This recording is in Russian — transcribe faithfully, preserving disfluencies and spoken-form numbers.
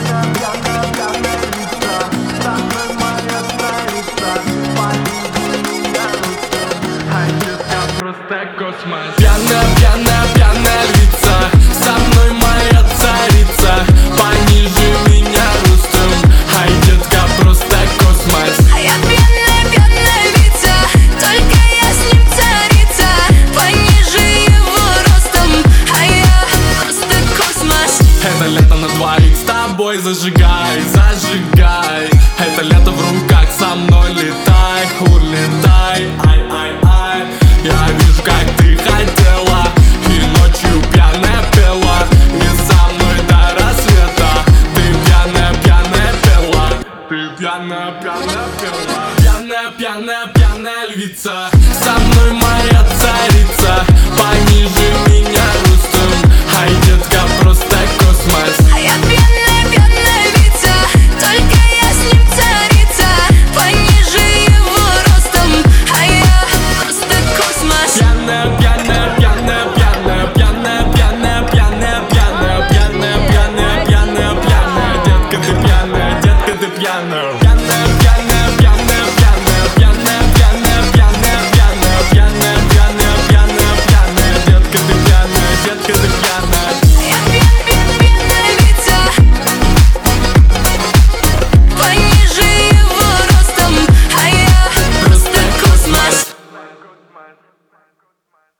Пьяная, пьяная, пьяная львица, со мной моя царица, пониже меня ростом, ай, детка, просто космос. А я пьяная, пьяная львица, только я с ним царица, пониже его ростом, а я просто космос. Это лето на двоих, с тобой зажигай, зажигай. Это лето в руках, со мной летай, улетай, ай, ай, ай. Я вижу, как ты хотела, и ночью пьяная пела, и со мной до рассвета. Ты пьяная, пьяная пела, ты пьяная, пьяная пела. Пьяная, пьяная, пьяная львица.